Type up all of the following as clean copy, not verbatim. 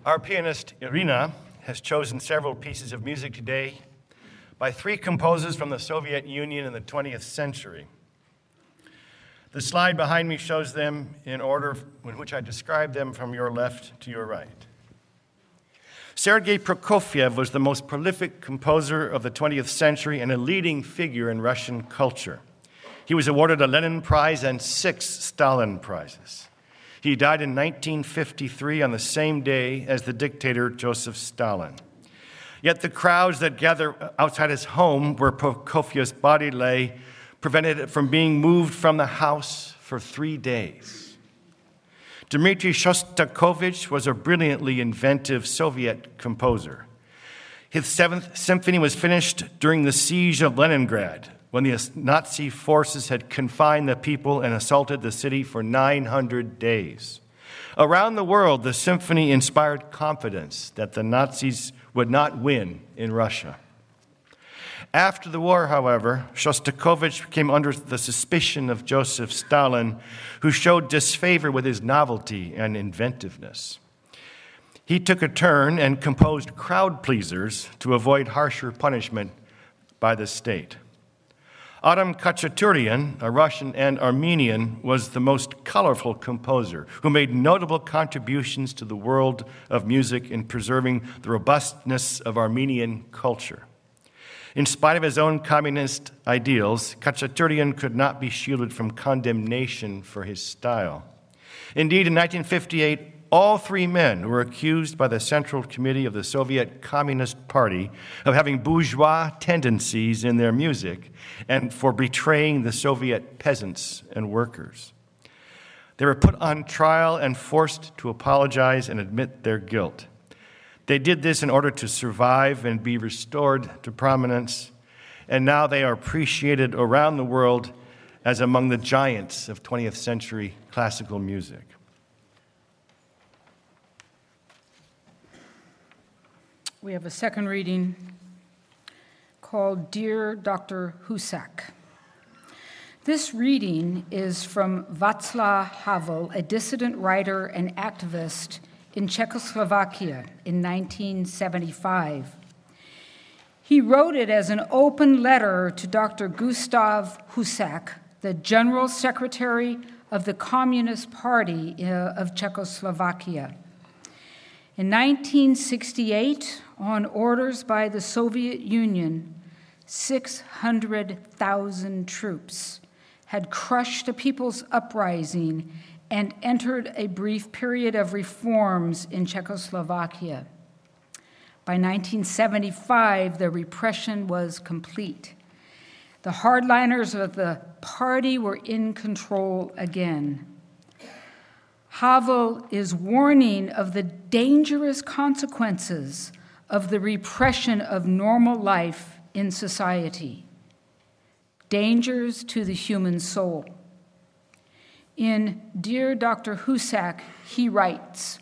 Our pianist Irina has chosen several pieces of music today by three composers from the Soviet Union in the 20th century. The slide behind me shows them in order in which I describe them from your left to your right. Sergei Prokofiev was the most prolific composer of the 20th century and a leading figure in Russian culture. He was awarded a Lenin Prize and 6 Stalin Prizes. He died in 1953 on the same day as the dictator Joseph Stalin. Yet the crowds that gathered outside his home where Prokofiev's body lay prevented it from being moved from the house for 3 days. Dmitri Shostakovich was a brilliantly inventive Soviet composer. His 7th symphony was finished during the siege of Leningrad, when the Nazi forces had confined the people and assaulted the city for 900 days. Around the world, the symphony inspired confidence that the Nazis would not win in Russia. After the war, however, Shostakovich came under the suspicion of Joseph Stalin, who showed disfavor with his novelty and inventiveness. He took a turn and composed crowd pleasers to avoid harsher punishment by the state. Adam Khachaturian, a Russian and Armenian, was the most colorful composer who made notable contributions to the world of music in preserving the robustness of Armenian culture. In spite of his own communist ideals, Khachaturian could not be shielded from condemnation for his style. Indeed, in 1958, all 3 men were accused by the Central Committee of the Soviet Communist Party of having bourgeois tendencies in their music and for betraying the Soviet peasants and workers. They were put on trial and forced to apologize and admit their guilt. They did this in order to survive and be restored to prominence, and now they are appreciated around the world as among the giants of 20th century classical music. We have a second reading called Dear Dr. Husak. This reading is from Václav Havel, a dissident writer and activist in Czechoslovakia in 1975. He wrote it as an open letter to Dr. Gustav Husak, the General Secretary of the Communist Party of Czechoslovakia. In 1968, on orders by the Soviet Union, 600,000 troops had crushed a people's uprising and entered a brief period of reforms in Czechoslovakia. By 1975, the repression was complete. The hardliners of the party were in control again. Havel is warning of the dangerous consequences of the repression of normal life in society, dangers to the human soul. In Dear Dr. Husak, he writes,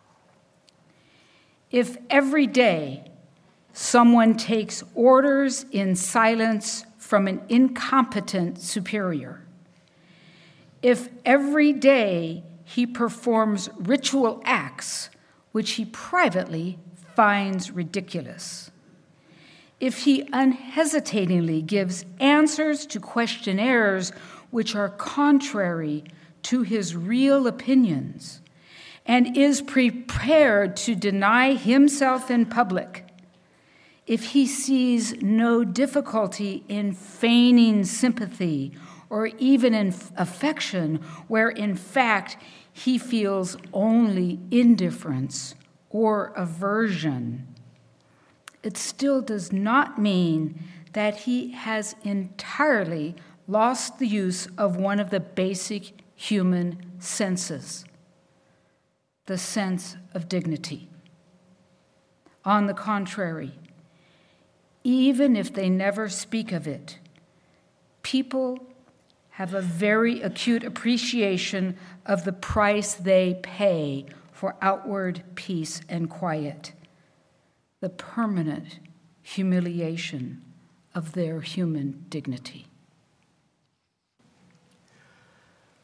if every day someone takes orders in silence from an incompetent superior, if every day he performs ritual acts which he privately finds ridiculous, if he unhesitatingly gives answers to questionnaires which are contrary to his real opinions, and is prepared to deny himself in public, if he sees no difficulty in feigning sympathy or even in affection, where in fact he feels only indifference or aversion, it still does not mean that he has entirely lost the use of one of the basic human senses, the sense of dignity. On the contrary, even if they never speak of it, people have a very acute appreciation of the price they pay for outward peace and quiet, the permanent humiliation of their human dignity.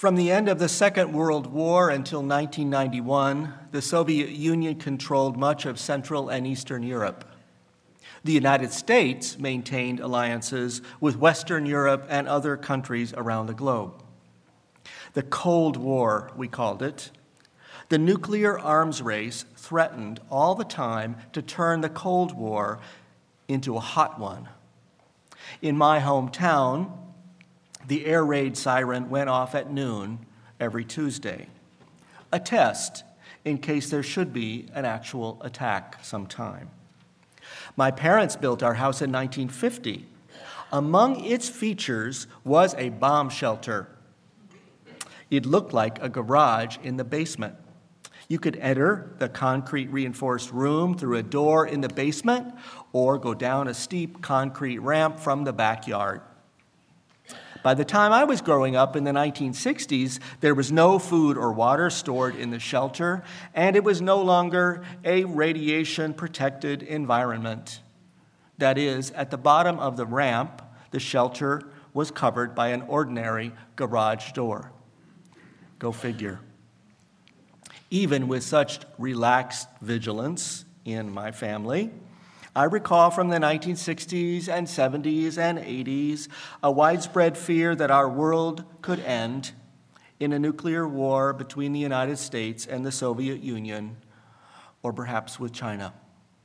From the end of the Second World War until 1991, the Soviet Union controlled much of Central and Eastern Europe. The United States maintained alliances with Western Europe and other countries around the globe. The Cold War, we called it. The nuclear arms race threatened all the time to turn the Cold War into a hot one. In my hometown, the air raid siren went off at noon every Tuesday, a test in case there should be an actual attack sometime. My parents built our house in 1950. Among its features was a bomb shelter. It looked like a garage in the basement. You could enter the concrete reinforced room through a door in the basement or go down a steep concrete ramp from the backyard. By the time I was growing up in the 1960s, there was no food or water stored in the shelter, and it was no longer a radiation-protected environment. That is, at the bottom of the ramp, the shelter was covered by an ordinary garage door. Go figure. Even with such relaxed vigilance in my family, I recall from the 1960s and 70s and 80s a widespread fear that our world could end in a nuclear war between the United States and the Soviet Union, or perhaps with China.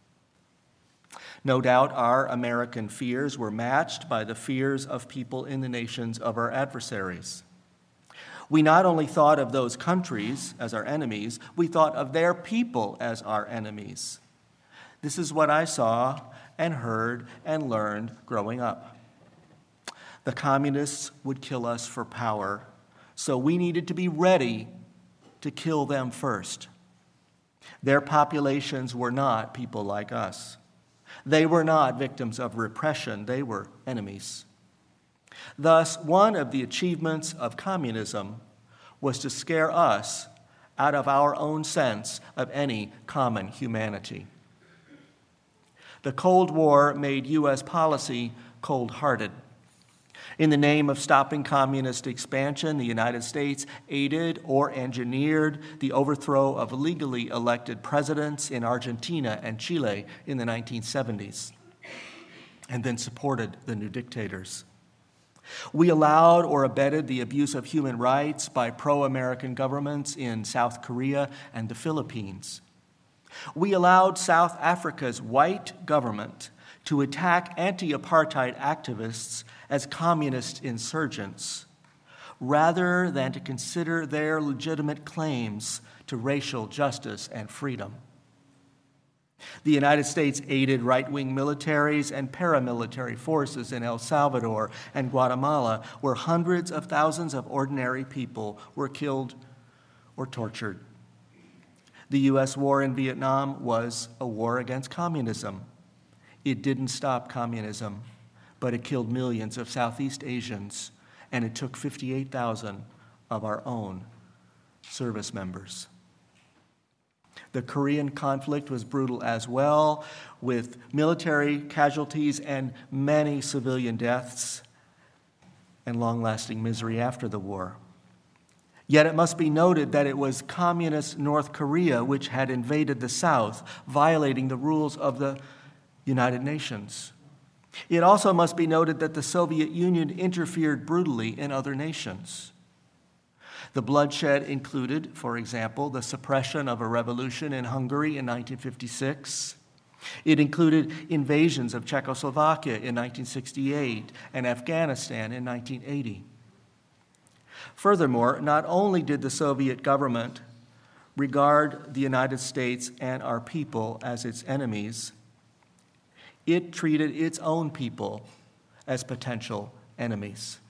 No doubt our American fears were matched by the fears of people in the nations of our adversaries. We not only thought of those countries as our enemies, we thought of their people as our enemies. This is what I saw and heard and learned growing up. The communists would kill us for power, so we needed to be ready to kill them first. Their populations were not people like us. They were not victims of repression. They were enemies. Thus, one of the achievements of communism was to scare us out of our own sense of any common humanity. The Cold War made U.S. policy cold-hearted. In the name of stopping communist expansion, the United States aided or engineered the overthrow of legally elected presidents in Argentina and Chile in the 1970s, and then supported the new dictators. We allowed or abetted the abuse of human rights by pro-American governments in South Korea and the Philippines. We allowed South Africa's white government to attack anti-apartheid activists as communist insurgents, rather than to consider their legitimate claims to racial justice and freedom. The United States aided right-wing militaries and paramilitary forces in El Salvador and Guatemala, where hundreds of thousands of ordinary people were killed or tortured. The U.S. war in Vietnam was a war against communism. It didn't stop communism, but it killed millions of Southeast Asians, and it took 58,000 of our own service members. The Korean conflict was brutal as well, with military casualties and many civilian deaths and long-lasting misery after the war. Yet it must be noted that it was communist North Korea which had invaded the South, violating the rules of the United Nations. It also must be noted that the Soviet Union interfered brutally in other nations. The bloodshed included, for example, the suppression of a revolution in Hungary in 1956. It included invasions of Czechoslovakia in 1968 and Afghanistan in 1980. Furthermore, not only did the Soviet government regard the United States and our people as its enemies, it treated its own people as potential enemies.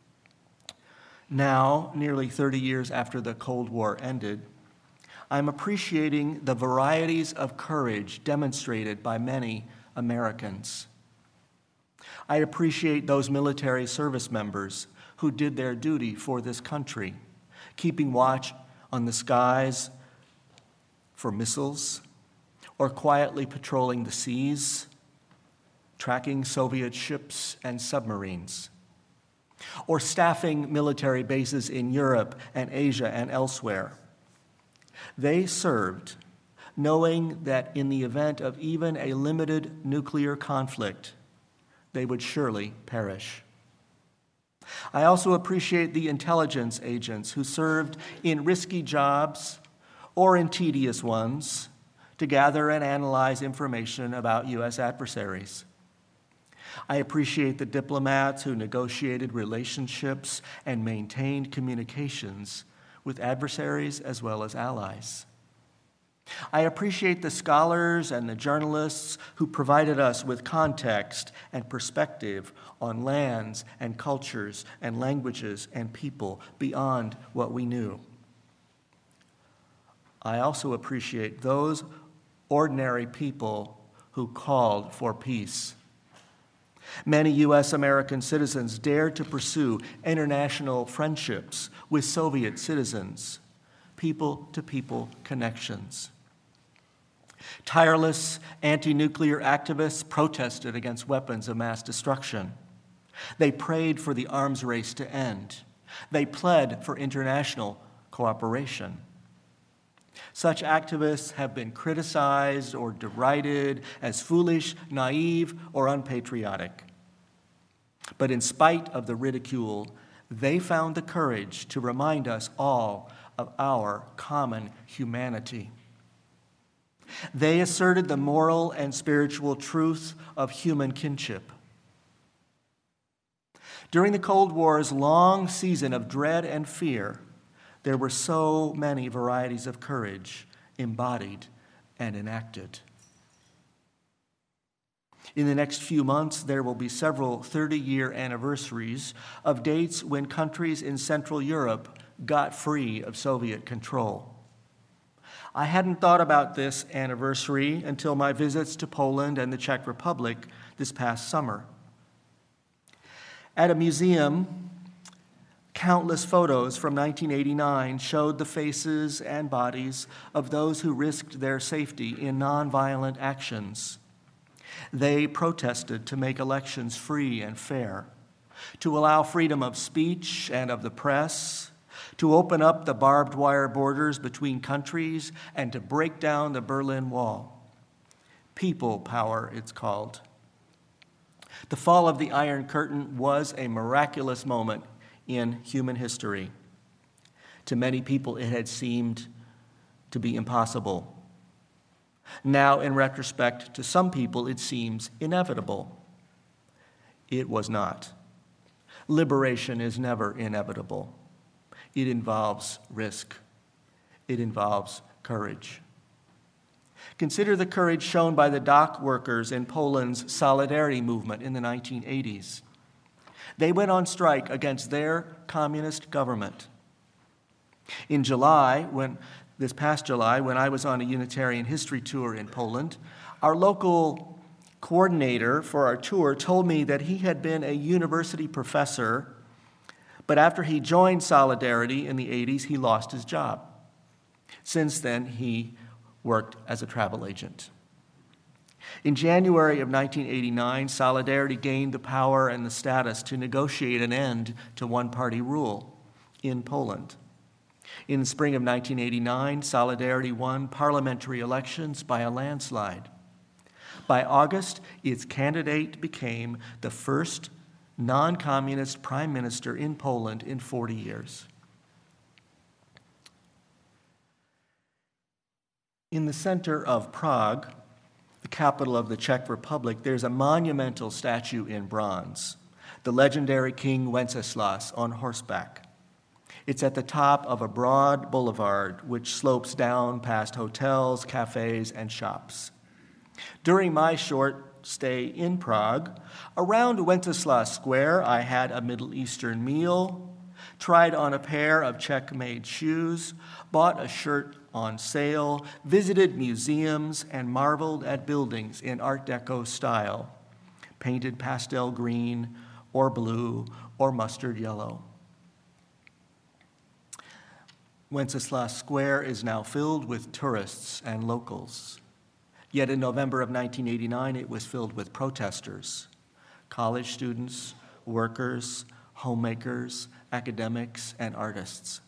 Now, nearly 30 years after the Cold War ended, I'm appreciating the varieties of courage demonstrated by many Americans. I appreciate those military service members who did their duty for this country, keeping watch on the skies for missiles, or quietly patrolling the seas, tracking Soviet ships and submarines. or staffing military bases in Europe and Asia and elsewhere. They served knowing that in the event of even a limited nuclear conflict, they would surely perish. I also appreciate the intelligence agents who served in risky jobs or in tedious ones to gather and analyze information about U.S. adversaries. I appreciate the diplomats who negotiated relationships and maintained communications with adversaries as well as allies. I appreciate the scholars and the journalists who provided us with context and perspective on lands and cultures and languages and people beyond what we knew. I also appreciate those ordinary people who called for peace. Many U.S. American citizens dared to pursue international friendships with Soviet citizens, people-to-people connections. Tireless anti-nuclear activists protested against weapons of mass destruction. They prayed for the arms race to end. They pled for international cooperation. Such activists have been criticized or derided as foolish, naive, or unpatriotic. But in spite of the ridicule, they found the courage to remind us all of our common humanity. They asserted the moral and spiritual truth of human kinship. During the Cold War's long season of dread and fear, there were so many varieties of courage embodied and enacted. In the next few months, there will be several 30-year anniversaries of dates when countries in Central Europe got free of Soviet control. I hadn't thought about this anniversary until my visits to Poland and the Czech Republic this past summer. At a museum, countless photos from 1989 showed the faces and bodies of those who risked their safety in nonviolent actions. They protested to make elections free and fair, to allow freedom of speech and of the press, to open up the barbed wire borders between countries, and to break down the Berlin Wall. People power, it's called. The fall of the Iron Curtain was a miraculous moment in human history. To many people, it had seemed to be impossible. Now, in retrospect, to some people, it seems inevitable. It was not. Liberation is never inevitable. It involves risk. It involves courage. Consider the courage shown by the dock workers in Poland's Solidarity movement in the 1980s. They went on strike against their communist government. In July, this past July, when I was on a Unitarian history tour in Poland, our local coordinator for our tour told me that he had been a university professor, but after he joined Solidarity in the 80s, he lost his job. Since then, he worked as a travel agent. In January of 1989, Solidarity gained the power and the status to negotiate an end to one-party rule in Poland. In the spring of 1989, Solidarity won parliamentary elections by a landslide. By August, its candidate became the first non-communist prime minister in Poland in 40 years. In the center of Prague, the capital of the Czech Republic, there's a monumental statue in bronze, the legendary King Wenceslas on horseback. It's at the top of a broad boulevard which slopes down past hotels, cafes, and shops. During my short stay in Prague, around Wenceslas Square, I had a Middle Eastern meal, tried on a pair of Czech-made shoes, bought a shirt on sale, visited museums, and marveled at buildings in Art Deco style, painted pastel green or blue or mustard yellow. Wenceslas Square is now filled with tourists and locals. Yet in November of 1989, it was filled with protesters, college students, workers, homemakers, academics, and artists,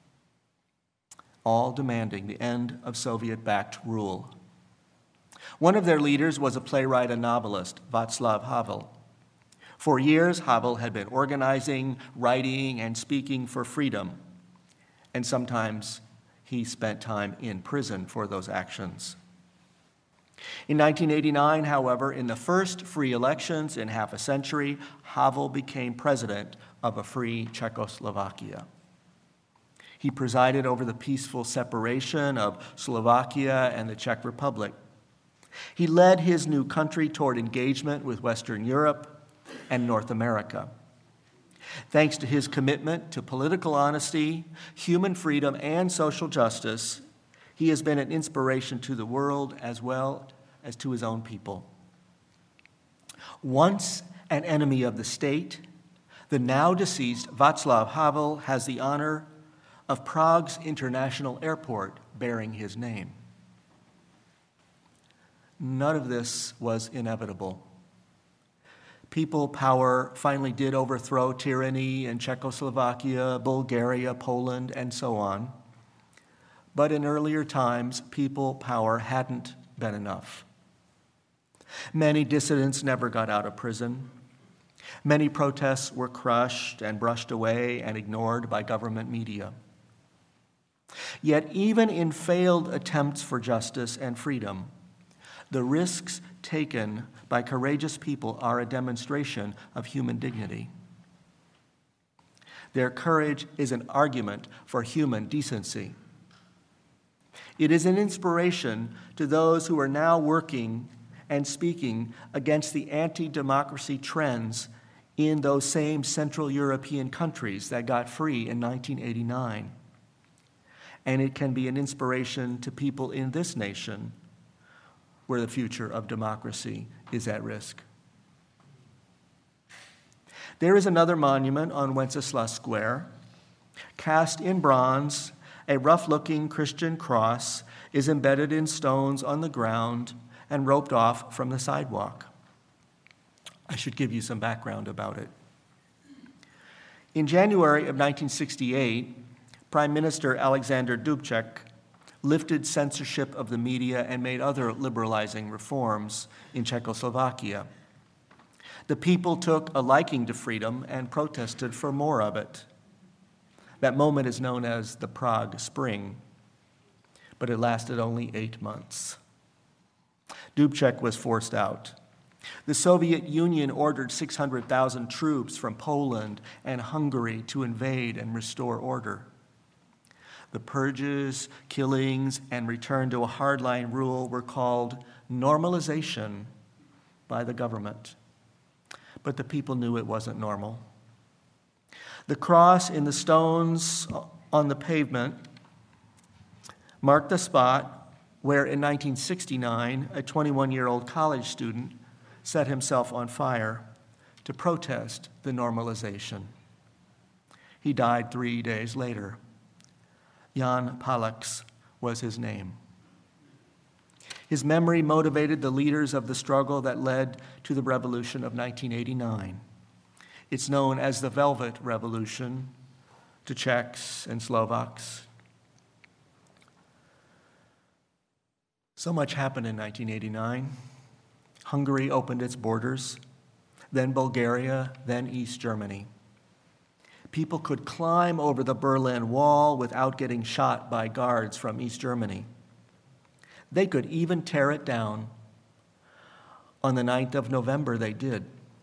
all demanding the end of Soviet-backed rule. One of their leaders was a playwright and novelist, Václav Havel. For years, Havel had been organizing, writing, and speaking for freedom, and sometimes he spent time in prison for those actions. In 1989, however, in the first free elections in half a century, Havel became president of a free Czechoslovakia. He presided over the peaceful separation of Slovakia and the Czech Republic. He led his new country toward engagement with Western Europe and North America. Thanks to his commitment to political honesty, human freedom, and social justice, he has been an inspiration to the world as well as to his own people. Once an enemy of the state, the now deceased Václav Havel has the honor of Prague's international airport bearing his name. None of this was inevitable. People power finally did overthrow tyranny in Czechoslovakia, Bulgaria, Poland, and so on. But in earlier times, people power hadn't been enough. Many dissidents never got out of prison. Many protests were crushed and brushed away and ignored by government media. Yet even in failed attempts for justice and freedom, the risks taken by courageous people are a demonstration of human dignity. Their courage is an argument for human decency. It is an inspiration to those who are now working and speaking against the anti-democracy trends in those same Central European countries that got free in 1989. And it can be an inspiration to people in this nation where the future of democracy is at risk. There is another monument on Wenceslas Square. Cast in bronze, a rough-looking Christian cross is embedded in stones on the ground and roped off from the sidewalk. I should give you some background about it. In January of 1968, Prime Minister Alexander Dubček lifted censorship of the media and made other liberalizing reforms in Czechoslovakia. The people took a liking to freedom and protested for more of it. That moment is known as the Prague Spring, but it lasted only 8 months. Dubček was forced out. The Soviet Union ordered 600,000 troops from Poland and Hungary to invade and restore order. The purges, killings, and return to a hardline rule were called normalization by the government. But the people knew it wasn't normal. The cross in the stones on the pavement marked the spot where in 1969, a 21-year-old college student set himself on fire to protest the normalization. He died 3 days later. Jan Palach was his name. His memory motivated the leaders of the struggle that led to the revolution of 1989. It's known as the Velvet Revolution to Czechs and Slovaks. So much happened in 1989. Hungary opened its borders, then Bulgaria, then East Germany. People could climb over the Berlin Wall without getting shot by guards from East Germany. They could even tear it down. On the 9th of November, they did.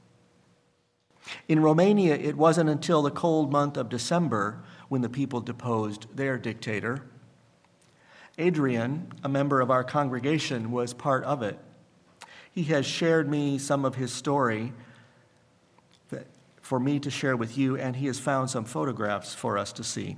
In Romania, it wasn't until the cold month of December when the people deposed their dictator. Adrian, a member of our congregation, was part of it. He has shared me some of his story for me to share with you, and he has found some photographs for us to see.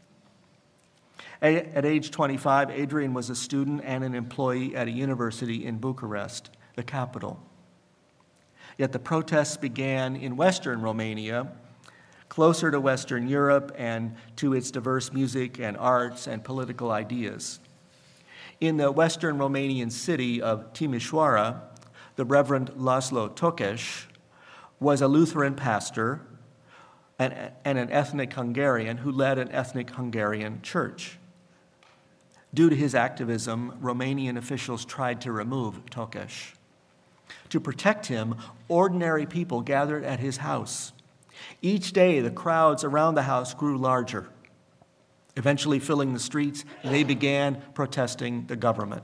At age 25, Adrian was a student and an employee at a university in Bucharest, the capital. Yet the protests began in Western Romania, closer to Western Europe and to its diverse music and arts and political ideas. In the Western Romanian city of Timișoara, the Reverend Laszlo Tokes was a Lutheran pastor and an ethnic Hungarian who led an ethnic Hungarian church. Due to his activism, Romanian officials tried to remove Tokes. To protect him, ordinary people gathered at his house. Each day, the crowds around the house grew larger. Eventually filling the streets, they began protesting the government.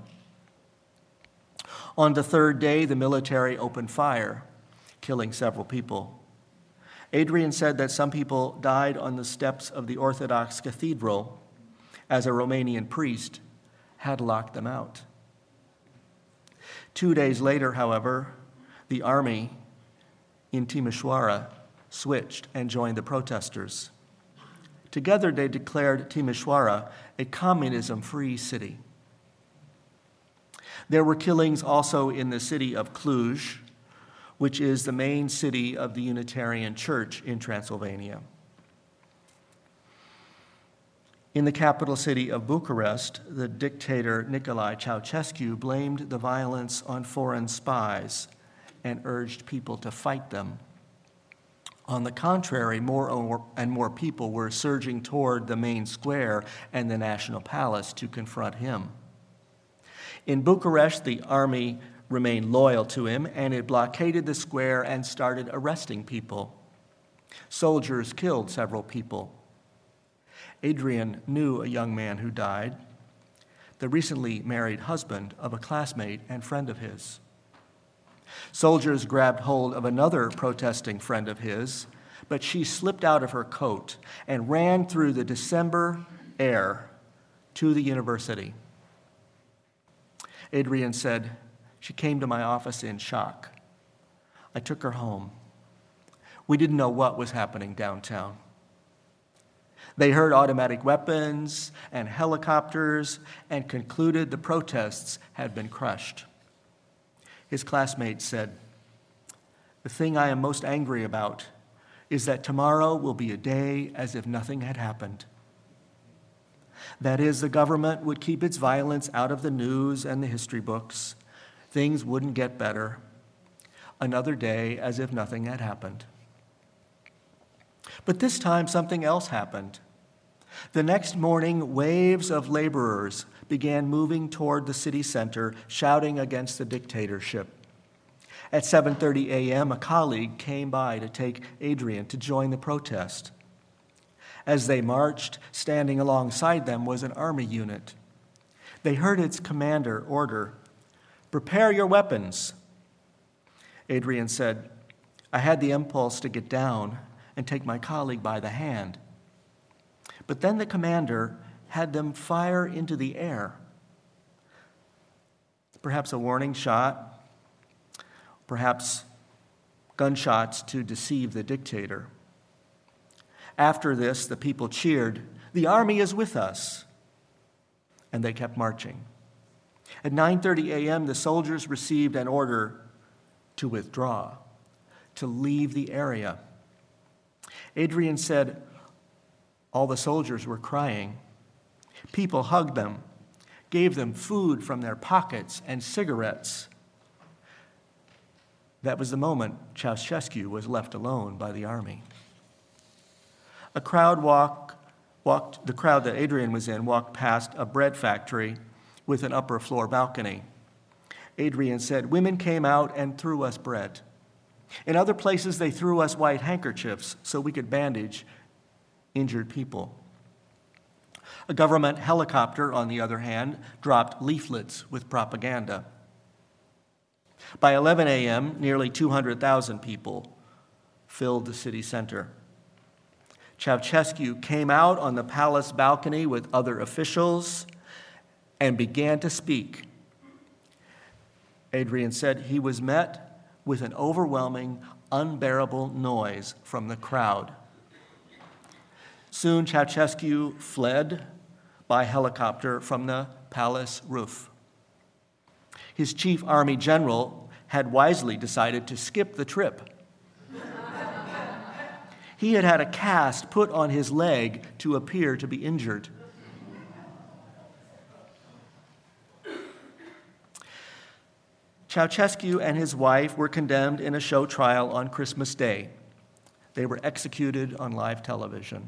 On the third day, the military opened fire, killing several people. Adrian said that some people died on the steps of the Orthodox cathedral as a Romanian priest had locked them out. 2 days later, however, the army in Timișoara switched and joined the protesters. Together, they declared Timișoara a communism-free city. There were killings also in the city of Cluj, which is the main city of the Unitarian Church in Transylvania. In the capital city of Bucharest, the dictator Nicolae Ceausescu blamed the violence on foreign spies and urged people to fight them. On the contrary, more and more people were surging toward the main square and the National Palace to confront him. In Bucharest, the army remained loyal to him, and it blockaded the square and started arresting people. Soldiers killed several people. Adrian knew a young man who died, the recently married husband of a classmate and friend of his. Soldiers grabbed hold of another protesting friend of his, but she slipped out of her coat and ran through the December air to the university. Adrian said, "She came to my office in shock. I took her home. We didn't know what was happening downtown. They heard automatic weapons and helicopters and concluded the protests had been crushed." His classmate said, "The thing I am most angry about is that tomorrow will be a day as if nothing had happened. That is, the government would keep its violence out of the news and the history books. Things wouldn't get better. Another day as if nothing had happened." But this time something else happened. The next morning, waves of laborers began moving toward the city center, shouting against the dictatorship. At 7:30 a.m., a colleague came by to take Adrian to join the protest. As they marched, standing alongside them was an army unit. They heard its commander order, "Prepare your weapons." Adrian said, "I had the impulse to get down and take my colleague by the hand. But then the commander had them fire into the air. Perhaps a warning shot, perhaps gunshots to deceive the dictator. After this, the people cheered, "The army is with us." And they kept marching. At 9:30 a.m., the soldiers received an order to withdraw, to leave the area. Adrian said all the soldiers were crying. People hugged them, gave them food from their pockets and cigarettes. That was the moment Ceausescu was left alone by the army. The crowd that Adrian was in walked past a bread factory with an upper floor balcony. Adrian said, "Women came out and threw us bread. In other places, they threw us white handkerchiefs so we could bandage injured people." A government helicopter, on the other hand, dropped leaflets with propaganda. By 11 a.m., nearly 200,000 people filled the city center. Ceausescu came out on the palace balcony with other officials and began to speak. Adrian said he was met with an overwhelming, unbearable noise from the crowd. Soon Ceausescu fled by helicopter from the palace roof. His chief army general had wisely decided to skip the trip. He had had a cast put on his leg to appear to be injured. Ceausescu and his wife were condemned in a show trial on Christmas Day. They were executed on live television.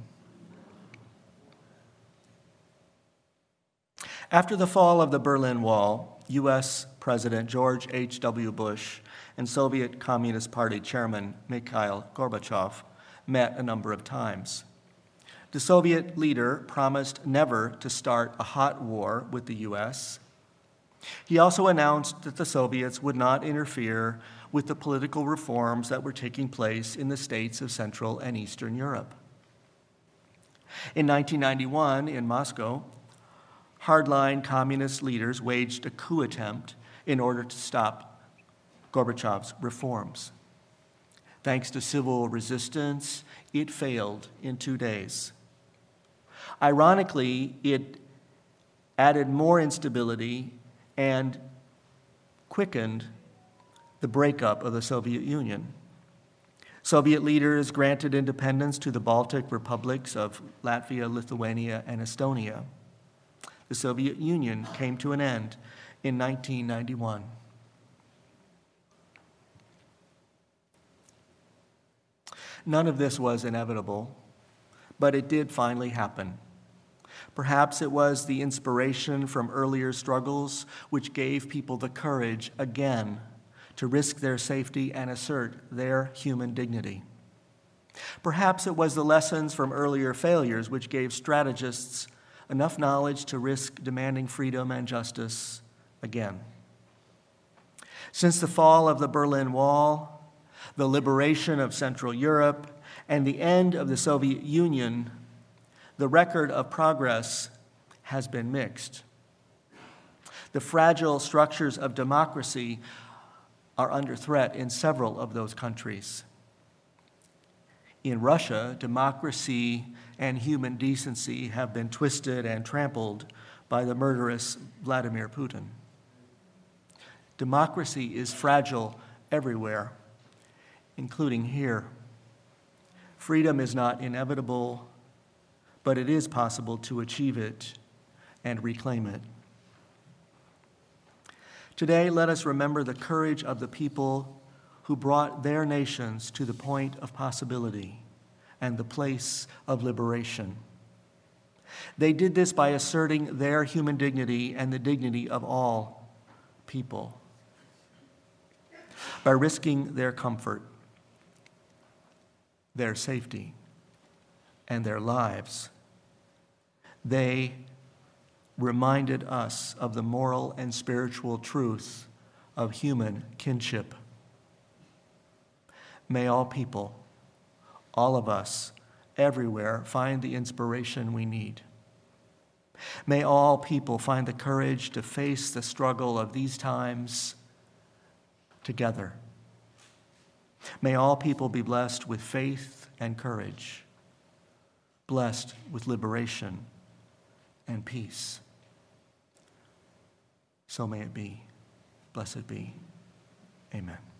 After the fall of the Berlin Wall, U.S. President George H.W. Bush and Soviet Communist Party Chairman Mikhail Gorbachev met a number of times. The Soviet leader promised never to start a hot war with the U.S. He also announced that the Soviets would not interfere with the political reforms that were taking place in the states of Central and Eastern Europe. In 1991, in Moscow, hardline communist leaders waged a coup attempt in order to stop Gorbachev's reforms. Thanks to civil resistance, it failed in 2 days. Ironically, it added more instability and quickened the breakup of the Soviet Union. Soviet leaders granted independence to the Baltic republics of Latvia, Lithuania, and Estonia. The Soviet Union came to an end in 1991. None of this was inevitable, but it did finally happen. Perhaps it was the inspiration from earlier struggles which gave people the courage again to risk their safety and assert their human dignity. Perhaps it was the lessons from earlier failures which gave strategists enough knowledge to risk demanding freedom and justice again. Since the fall of the Berlin Wall, the liberation of Central Europe, and the end of the Soviet Union, the record of progress has been mixed. The fragile structures of democracy are under threat in several of those countries. In Russia, democracy and human decency have been twisted and trampled by the murderous Vladimir Putin. Democracy is fragile everywhere, including here. Freedom is not inevitable, but it is possible to achieve it and reclaim it. Today, let us remember the courage of the people who brought their nations to the point of possibility and the place of liberation. They did this by asserting their human dignity and the dignity of all people, by risking their comfort, their safety, and their lives. They reminded us of the moral and spiritual truth of human kinship. May all people, all of us, everywhere, find the inspiration we need. May all people find the courage to face the struggle of these times together. May all people be blessed with faith and courage, blessed with liberation and peace. So may it be. Blessed be. Amen.